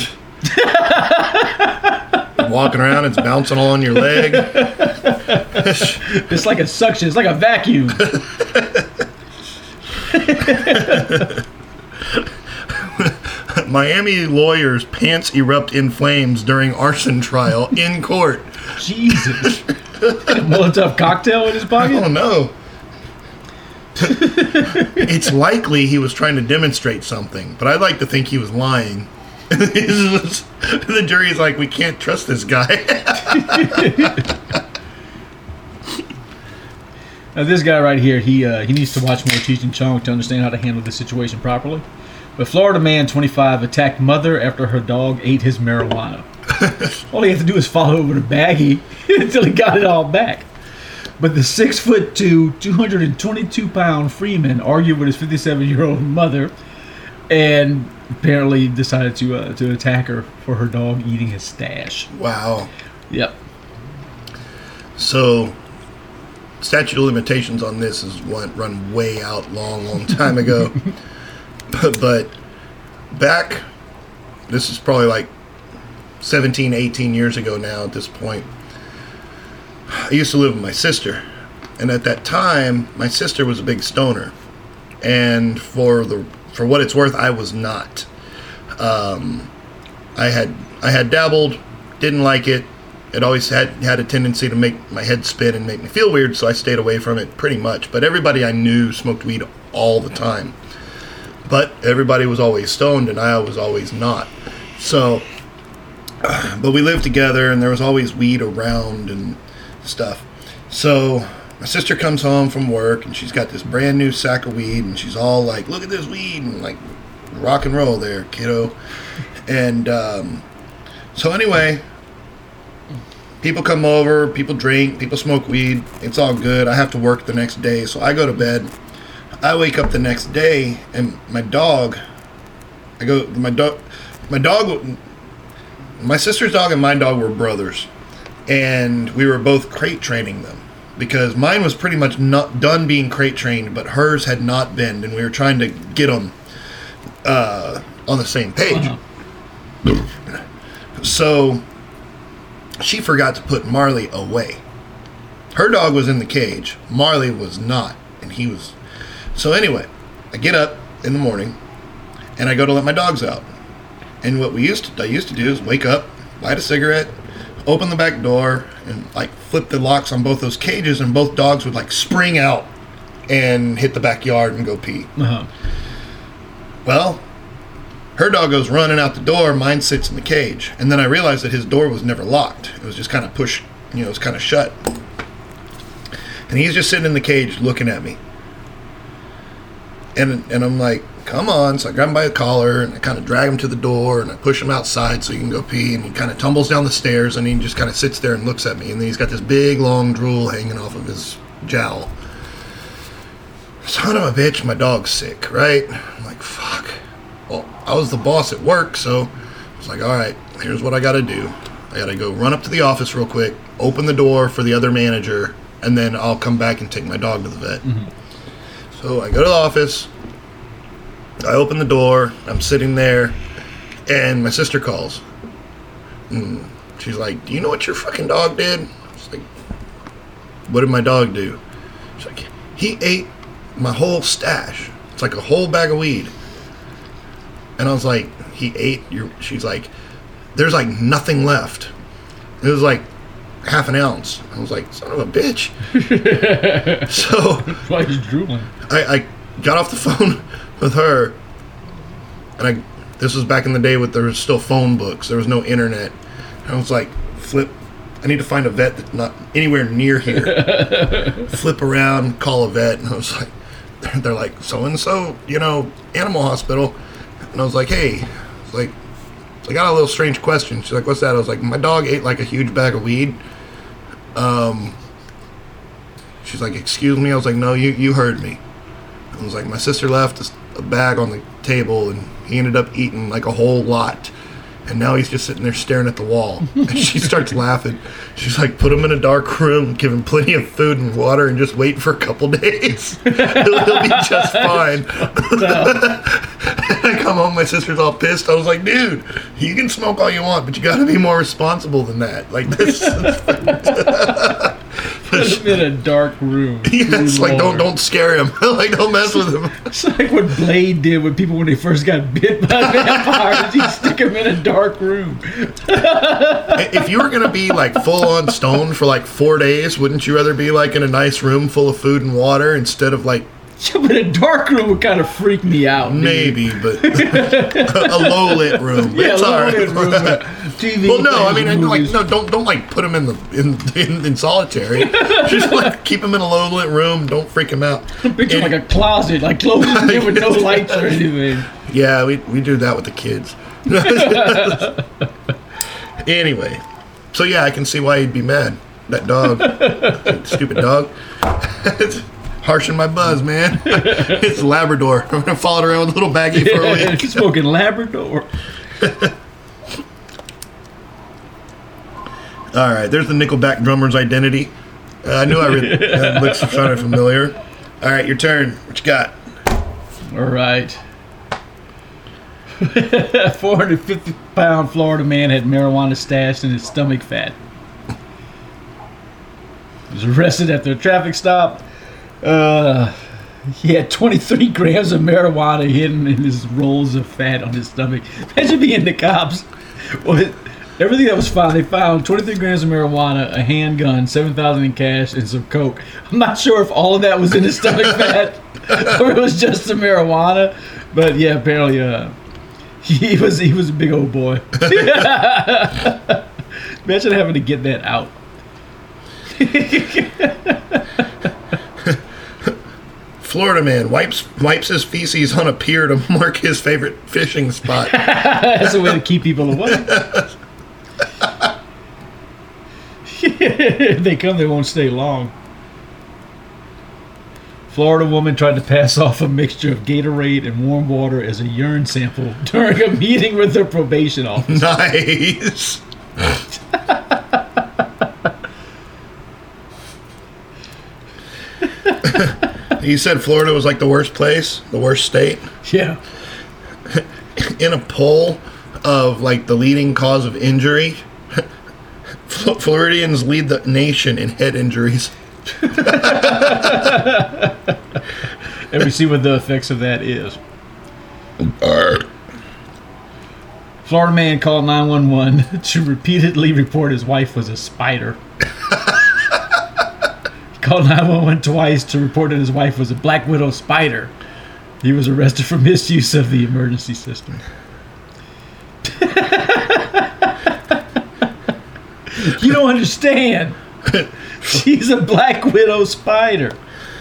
Walking around, it's bouncing all on your leg. It's like a suction. It's like a vacuum. Miami lawyer's pants erupt in flames during arson trial in court. Jesus. A Molotov cocktail in his pocket? I don't know. It's likely he was trying to demonstrate something, but I'd like to think he was lying. The jury's like, we can't trust this guy. Now, this guy right here, he uh, he needs to watch more Cheech and Chong to understand how to handle this situation properly. But Florida man, twenty-five, attacked mother after her dog ate his marijuana. All he had to do is follow over to Baggy until he got it all back. But the six foot two, two hundred twenty-two pound Freeman argued with his fifty-seven year old mother, and apparently decided to uh, to attack her for her dog eating his stash. Wow. Yep. So, statute of limitations on this is one run way out long, long time ago. but, but back, this is probably like seventeen, eighteen years ago now at this point. I used to live with my sister. And at that time, my sister was a big stoner. And for the for what it's worth, I was not. Um, I had I had dabbled, didn't like it. It always had, had a tendency to make my head spin and make me feel weird, so I stayed away from it pretty much. But everybody I knew smoked weed all the time. But everybody was always stoned, and I was always not. So, but we lived together, and there was always weed around and stuff. So my sister comes home from work, and she's got this brand new sack of weed, and she's all like, look at this weed, and like, rock and roll there, kiddo. And um, so anyway, people come over, people drink, people smoke weed. It's all good. I have to work the next day, so I go to bed. I wake up the next day, and my dog, I go, my dog, my dog, my sister's dog and my dog were brothers, and we were both crate training them because mine was pretty much not done being crate trained, but hers had not been, and we were trying to get them uh, on the same page. Uh-huh. So she forgot to put Marley away. Her dog was in the cage. Marley was not, and he was. So anyway, I get up in the morning, and I go to let my dogs out. And what we used to, I used to do is wake up, light a cigarette, open the back door, and like flip the locks on both those cages, and both dogs would like spring out and hit the backyard and go pee. Uh-huh. Well, her dog goes running out the door, mine sits in the cage. And then I realized that his door was never locked. It was just kind of pushed, you know, it was kind of shut. And he's just sitting in the cage looking at me. And and I'm like, come on. So I grab him by the collar, and I kind of drag him to the door, and I push him outside so he can go pee. And he kind of tumbles down the stairs, and he just kind of sits there and looks at me. And then he's got this big, long drool hanging off of his jowl. Son of a bitch, my dog's sick, right? I'm like, fuck. Well, I was the boss at work, so I was like, all right, here's what I got to do. I got to go run up to the office real quick, open the door for the other manager, and then I'll come back and take my dog to the vet. Mm-hmm. So I go to the office, I open the door, I'm sitting there, and my sister calls. And she's like, do you know what your fucking dog did? I was like, what did my dog do? She's like, he ate my whole stash. It's like a whole bag of weed. And I was like, he ate your... She's like, there's like nothing left. It was like half an ounce. I was like, son of a bitch. So... That's why he's drooling. I, I got off the phone with her, and I... This was back in the day with there was still phone books. There was no internet. And I was like, flip... I need to find a vet that's not anywhere near here. Flip around, call a vet. And I was like... They're like, so-and-so, you know, animal hospital... And I was like, hey, I was like, I got a little strange question. She's like, what's that? I was like, my dog ate like a huge bag of weed. Um, she's like, excuse me? I was like, no, you, you heard me. I was like, my sister left a bag on the table, and he ended up eating like a whole lot. And now he's just sitting there staring at the wall. And she starts laughing. She's like, put him in a dark room, give him plenty of food and water, and just wait for a couple days. he'll, he'll be just fine. I come home, my sister's all pissed. I was like, dude, you can smoke all you want, but you got to be more responsible than that. Like this. Put him in a dark room. Yeah, it's like, don't don't scare him. Like, don't mess with him. It's like what Blade did with people when they first got bit by vampires. He stick them in a dark room. If you were going to be like full on stoned for like four days, wouldn't you rather be like in a nice room full of food and water instead of like Yeah, but a dark room would kind of freak me out. Dude. Maybe, but a low lit room. Yeah, It's low all right. lit room. T V. Well, no, I mean, I, like, movies. no, don't don't like put him in the in in, in solitary. Just like keep him in a low lit room. Don't freak him out. Picture And- like a closet, like closed in there with no lights or anything. Yeah, we we do that with the kids. Anyway, so yeah, I can see why he'd be mad. That dog, stupid dog, it's harshing my buzz, man. It's Labrador. I'm gonna follow it around with a little baggie for a Yeah, week. smoking Labrador. All right, there's the Nickelback drummer's identity. Uh, I knew I read. That looks kind of familiar. All right, your turn. What you got? All right. four hundred fifty pound Florida man had marijuana stashed in his stomach fat. He was arrested after a traffic stop. Uh, he had twenty-three grams of marijuana hidden in his rolls of fat on his stomach. Imagine being the cops. Well, it, everything that was found, they found twenty-three grams of marijuana, a handgun, seven thousand in cash, and some coke. I'm not sure if all of that was in his stomach fat or it was just the marijuana. But yeah, apparently, uh, he was he was a big old boy. Imagine having to get that out. Florida man wipes wipes his feces on a pier to mark his favorite fishing spot. That's a way to keep people away. If they come, they won't stay long. Florida woman tried to pass off a mixture of Gatorade and warm water as a urine sample during a meeting with her probation officer. Nice. He said Florida was like the worst place, the worst state. Yeah. In a poll of like the leading cause of injury, Fl- Floridians lead the nation in head injuries. And we see what the effects of that is. Florida man called nine one one to repeatedly report his wife was a spider. He called nine one one twice to report that his wife was a black widow spider. He was arrested for misuse of the emergency system. You don't understand. She's a black widow spider.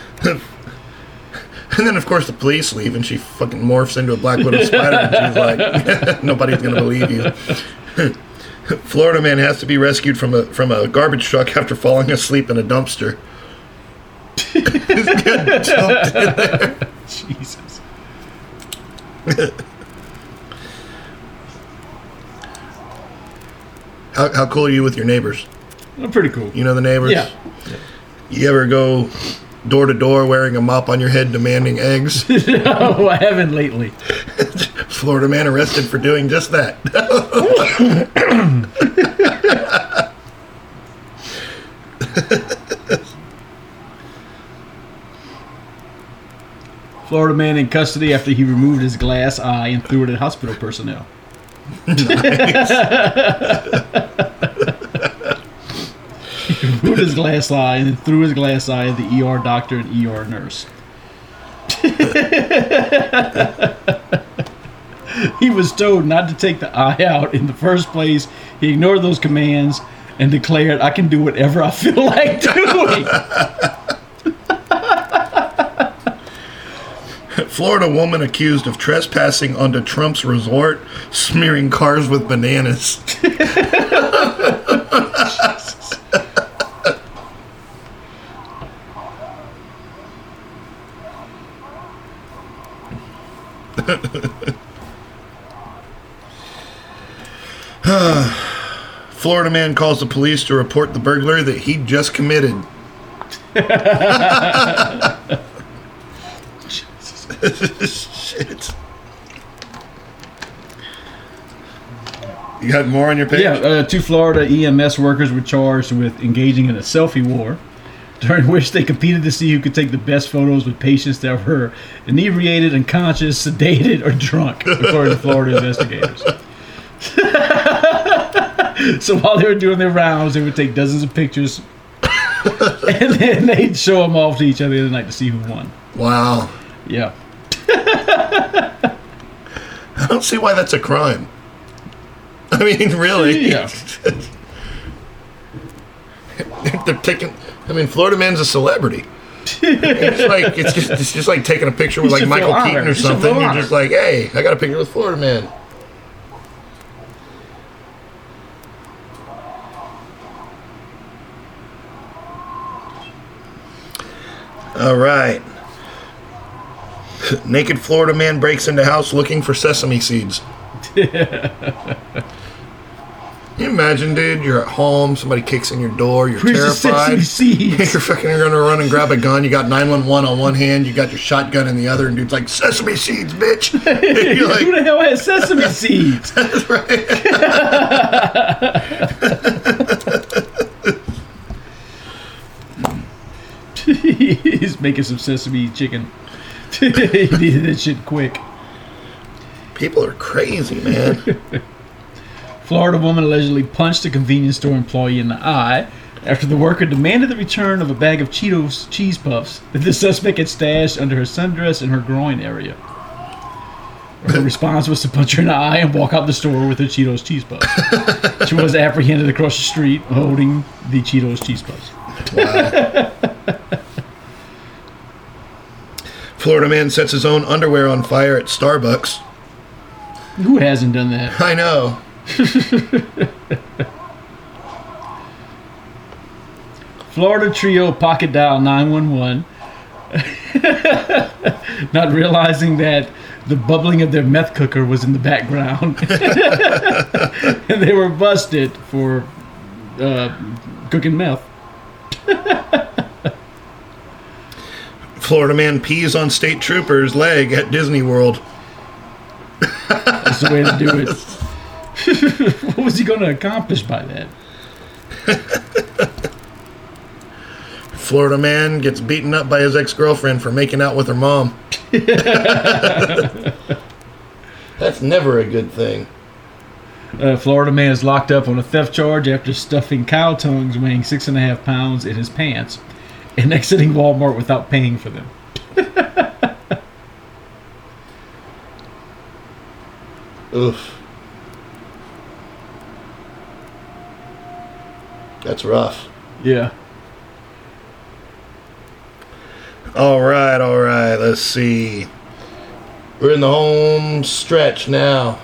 And then, of course, the police leave, and she fucking morphs into a black widow spider, and she's like, "Nobody's gonna believe you." Florida man has to be rescued from a from a garbage truck after falling asleep in a dumpster. He's got dumped in there. Jesus. How how cool are you with your neighbors? Oh, pretty cool. You know the neighbors? Yeah. You ever go door to door wearing a mop on your head demanding eggs? No, I haven't lately. Florida man arrested for doing just that. Florida man in custody after he removed his glass eye and threw it at hospital personnel. He removed his glass eye and then threw his glass eye at the E R doctor and E R nurse. He was told not to take the eye out in the first place. He ignored those commands and declared, "I can do whatever I feel like doing." Florida woman accused of trespassing onto Trump's resort, smearing cars with bananas. Florida man calls the police to report the burglary that he just committed. Shit. You got more on your page? Yeah, uh, two Florida E M S workers were charged with engaging in a selfie war, during which they competed to see who could take the best photos with patients that were inebriated, unconscious, sedated, or drunk, according to Florida investigators. So while they were doing their rounds, they would take dozens of pictures, and then they'd show them off to each other the other night to see who won. Wow. Yeah. I don't see why that's a crime. I mean, really. Yeah. They're taking. I mean, Florida Man's a celebrity. It's like it's just it's just like taking a picture with You like should Michael feel Keaton honored. or You should something. feel You're honored. just like, hey, I got a picture with Florida Man. All right. Naked Florida Man breaks into house looking for sesame seeds. Can you imagine, dude? You're at home, somebody kicks in your door, you're Where's the terrified. sesame seeds? You're fucking gonna run and grab a gun. You got nine one one on one hand, you got your shotgun in the other, and dude's like, "Sesame seeds, bitch!" You're like, Who the hell has sesame seeds? "That's right." He's making some sesame chicken. He needed that shit quick. People are crazy, man. Florida woman allegedly punched a convenience store employee in the eye after the worker demanded the return of a bag of Cheetos cheese puffs that the suspect had stashed under her sundress in her groin area. Her response was to punch her in the eye and walk out the store with her Cheetos cheese puffs. She was apprehended across the street holding the Cheetos cheese puffs. Wow. Florida Man sets his own underwear on fire at Starbucks. Who hasn't done that? I know. Florida trio pocket dial nine one one, not realizing that the bubbling of their meth cooker was in the background. And they were busted for uh, cooking meth. Florida Man pees on state trooper's leg at Disney World. That's the way to do it. What was he going to accomplish by that? Florida Man gets beaten up by his ex-girlfriend for making out with her mom. That's never a good thing. Uh, Florida man is locked up on a theft charge after stuffing cow tongues weighing six and a half pounds in his pants and exiting Walmart without paying for them. Oof. That's rough. Yeah. All right, all right. Let's see. We're in the home stretch now.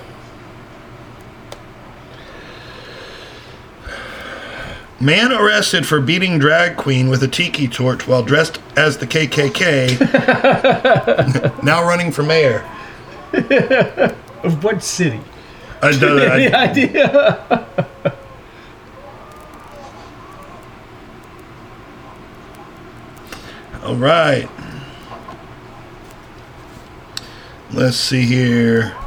Man arrested for beating drag queen with a tiki torch while dressed as the K K K. Now running for mayor. Of what city? I don't know. Any idea? All right. Let's see here.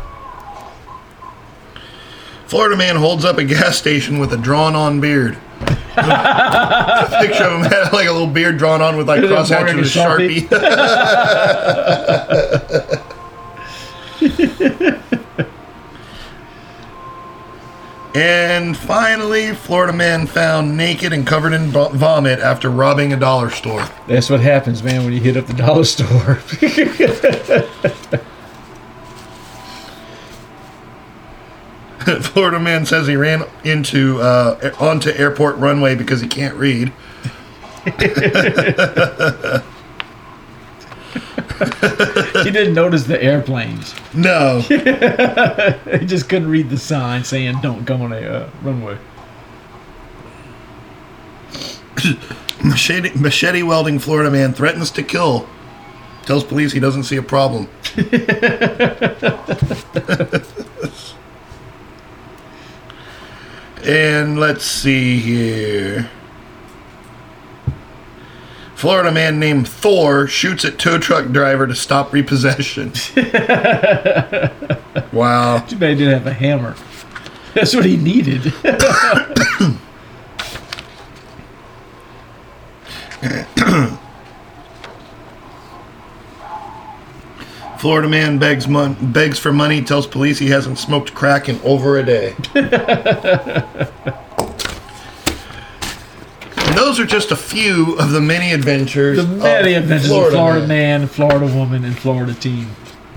Florida man holds up a gas station with a drawn-on beard. A picture of him had like a little beard drawn on with like Is it cross hatched wearing with a a Sharpie. And finally, Florida man found naked and covered in vo- vomit after robbing a dollar store. That's what happens, man, when you hit up the dollar store. Florida man says he ran into uh, onto airport runway because he can't read. He didn't notice the airplanes. No. He just couldn't read the sign saying don't come on a uh, runway. Machete, machete welding Florida man threatens to kill. Tells police he doesn't see a problem. And let's see here. Florida man named Thor shoots at tow truck driver to stop repossession. Wow. Too bad he didn't have a hammer. That's what he needed. Florida man begs mon- begs for money, tells police he hasn't smoked crack in over a day. And those those are just a few of the many adventures. The many of adventures Florida of Florida Man. man, Florida woman, and Florida teen.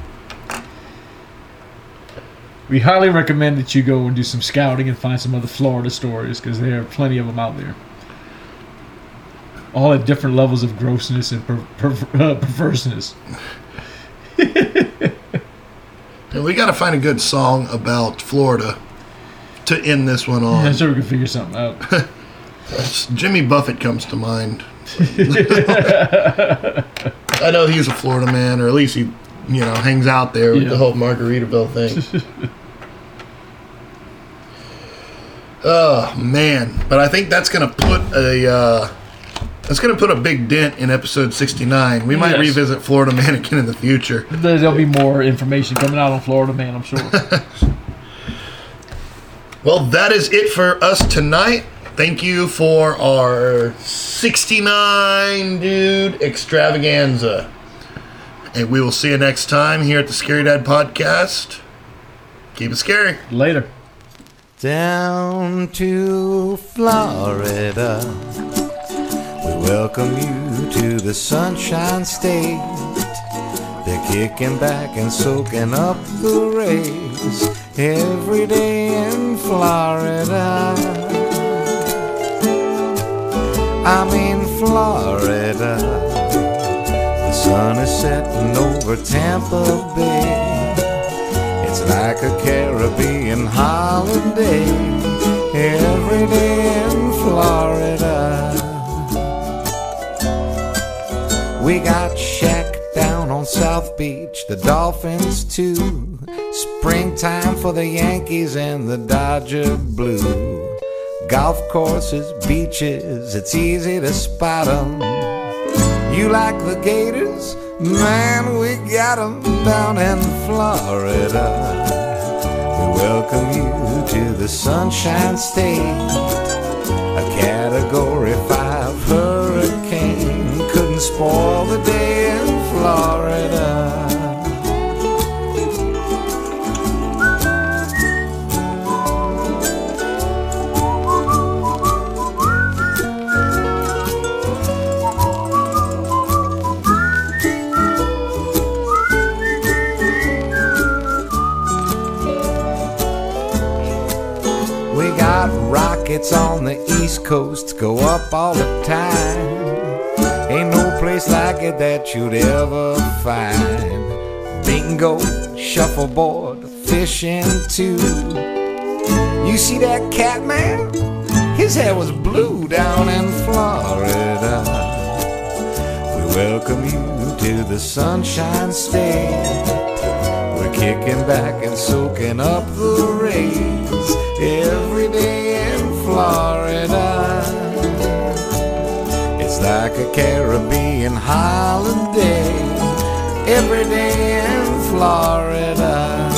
We highly recommend that you go and do some scouting and find some other Florida stories, because there are plenty of them out there. All at different levels of grossness and per, per, uh, perverseness. And we got to find a good song about Florida to end this one on. I'm sure we can figure something out. Jimmy Buffett comes to mind. I know he's a Florida man, or at least he, you know, hangs out there with Yeah. the whole Margaritaville thing. Oh man! But I think that's gonna put a uh, that's gonna put a big dent in episode sixty-nine. We might Yes. revisit Florida Man again in the future. There'll be more information coming out on Florida Man, I'm sure. Well, that is it for us tonight. Thank you for our sixty-nine dude extravaganza. And we will see you next time here at the Scary Dad Podcast. Keep it scary. Later. Down to Florida, we welcome you to the Sunshine State. They're kicking back and soaking up the rays every day in Florida. I'm in Florida. The sun is setting over Tampa Bay. It's like a Caribbean holiday every day in Florida. We got Shaq down on South Beach, the Dolphins too. Springtime for the Yankees and the Dodger blue. Golf courses, beaches, it's easy to spot 'em. You like the Gators? Man, we got 'em down in Florida. We welcome you to the Sunshine State. A Category five hurricane couldn't spoil the day in Florida. Rockets on the East Coast go up all the time. Ain't no place like it that you'd ever find. Bingo, shuffleboard, fishing too. You see that cat man? His hair was blue down in Florida. We welcome you to the Sunshine State. We're kicking back and soaking up the rays every day in Florida. It's like a Caribbean holiday every day in Florida.